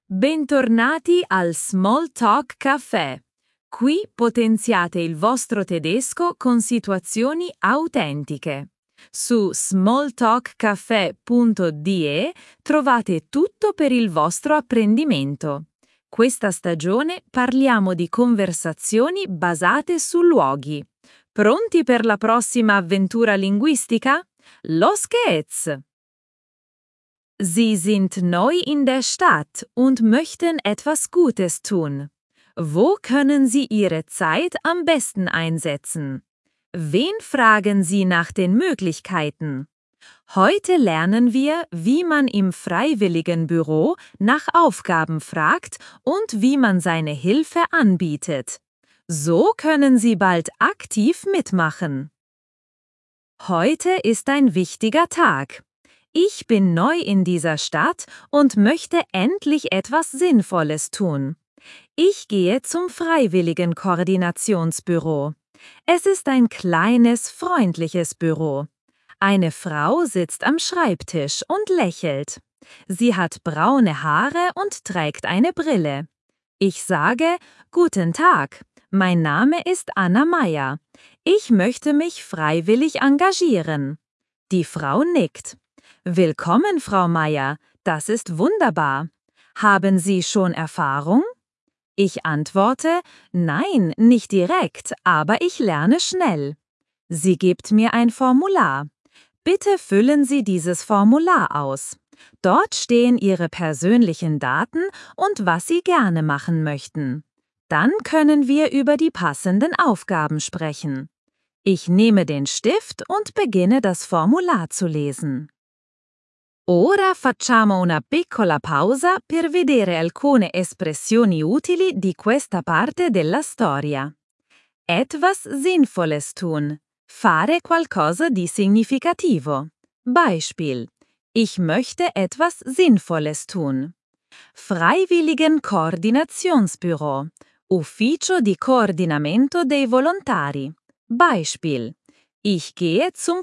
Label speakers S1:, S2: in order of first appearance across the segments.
S1: Bentornati al Small Talk Café. Qui potenziate il vostro tedesco con situazioni autentiche. Su smalltalkcafe.de trovate tutto per il vostro apprendimento. Questa stagione parliamo di conversazioni basate su luoghi. Pronti per la prossima avventura linguistica? Los geht's! Sie sind neu in der Stadt und möchten etwas Gutes tun. Wo können Sie Ihre Zeit am besten einsetzen? Wen fragen Sie nach den Möglichkeiten? Heute lernen wir, wie man im Freiwilligenbüro nach Aufgaben fragt und wie man seine Hilfe anbietet. So können Sie bald aktiv mitmachen. Heute ist ein wichtiger Tag. Ich bin neu in dieser Stadt und möchte endlich etwas Sinnvolles tun. Ich gehe zum Freiwilligenkoordinationsbüro. Es ist ein kleines, freundliches Büro. Eine Frau sitzt am Schreibtisch und lächelt. Sie hat braune Haare und trägt eine Brille. Ich sage: Guten Tag, mein Name ist Anna Meier. Ich möchte mich freiwillig engagieren. Die Frau nickt. Willkommen, Frau Meier, das ist wunderbar. Haben Sie schon Erfahrung? Ich antworte: Nein, nicht direkt, aber ich lerne schnell. Sie gibt mir ein Formular. Bitte füllen Sie dieses Formular aus. Dort stehen Ihre persönlichen Daten und was Sie gerne machen möchten. Dann können wir über die passenden Aufgaben sprechen. Ich nehme den Stift und beginne das Formular zu lesen. Ora facciamo una piccola pausa per vedere alcune espressioni utili di questa parte della storia. Etwas Sinnvolles tun. Fare qualcosa di significativo. Beispiel: Ich möchte etwas Sinnvolles tun. Freiwilligenkoordinationsbüro. Ufficio di coordinamento dei volontari. Beispiel: Ich gehe zum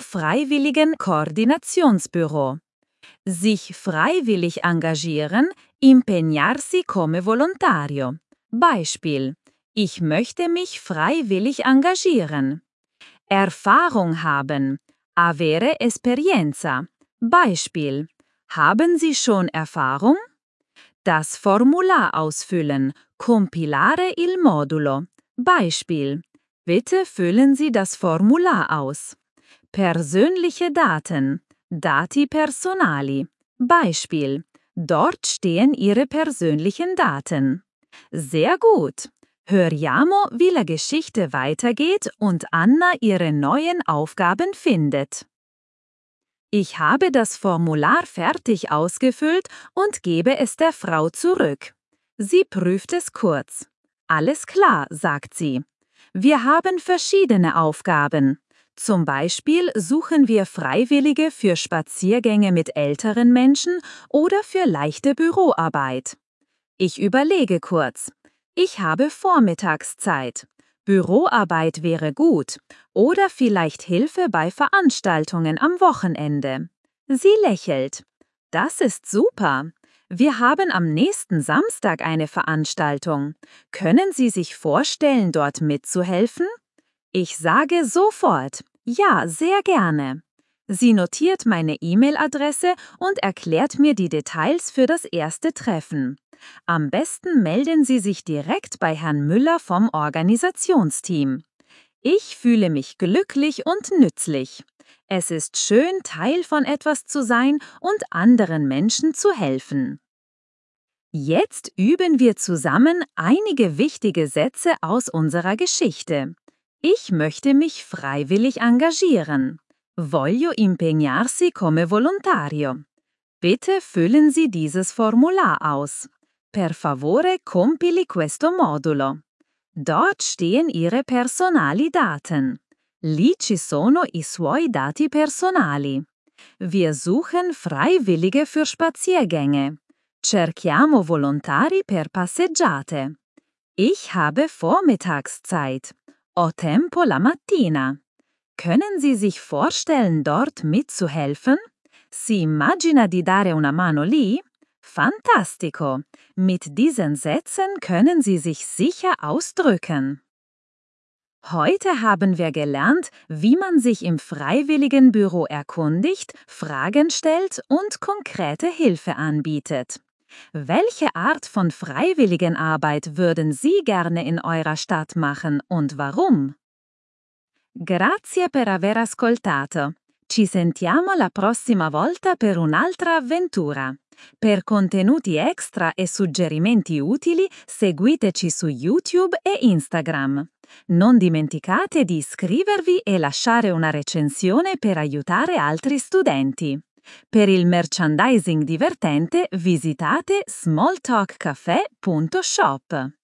S1: Freiwilligenkoordinationsbüro. Sich freiwillig engagieren, impegnarsi come volontario. Beispiel: Ich möchte mich freiwillig engagieren. Erfahrung haben. Avere esperienza. Beispiel: Haben Sie schon Erfahrung? Das Formular ausfüllen. Compilare il modulo. Beispiel: Bitte füllen Sie das Formular aus. Persönliche Daten. Dati personali. Beispiel: Dort stehen Ihre persönlichen Daten. Sehr gut. Hörjamo, wie la Geschichte weitergeht und Anna ihre neuen Aufgaben findet. Ich habe das Formular fertig ausgefüllt und gebe es der Frau zurück. Sie prüft es kurz. Alles klar, sagt sie. Wir haben verschiedene Aufgaben. Zum Beispiel suchen wir Freiwillige für Spaziergänge mit älteren Menschen oder für leichte Büroarbeit. Ich überlege kurz. Ich habe Vormittagszeit. Büroarbeit wäre gut. Oder vielleicht Hilfe bei Veranstaltungen am Wochenende. Sie lächelt. Das ist super. Wir haben am nächsten Samstag eine Veranstaltung. Können Sie sich vorstellen, dort mitzuhelfen? Ich sage sofort: Ja, sehr gerne. Sie notiert meine E-Mail-Adresse und erklärt mir die Details für das erste Treffen. Am besten melden Sie sich direkt bei Herrn Müller vom Organisationsteam. Ich fühle mich glücklich und nützlich. Es ist schön, Teil von etwas zu sein und anderen Menschen zu helfen. Jetzt üben wir zusammen einige wichtige Sätze aus unserer Geschichte. Ich möchte mich freiwillig engagieren. Voglio impegnarsi come volontario. Bitte füllen Sie dieses Formular aus. Per favore compili questo modulo. Dort stehen Ihre personali Daten. Lì ci sono i suoi dati personali. Wir suchen Freiwillige für Spaziergänge. Cerchiamo volontari per passeggiate. Ich habe Vormittagszeit. Ho tempo la mattina. Können Sie sich vorstellen, dort mitzuhelfen? Si immagina di dare una mano lì? Fantastico! Mit diesen Sätzen können Sie sich sicher ausdrücken. Heute haben wir gelernt, wie man sich im Freiwilligenbüro erkundigt, Fragen stellt und konkrete Hilfe anbietet. Welche Art von Freiwilligenarbeit würden Sie gerne in eurer Stadt machen und warum? Grazie per aver ascoltato. Ci sentiamo la prossima volta per un'altra avventura. Per contenuti extra e suggerimenti utili, seguiteci su YouTube e Instagram. Non dimenticate di iscrivervi e lasciare una recensione per aiutare altri studenti. Per il merchandising divertente visitate smalltalkcafe.shop.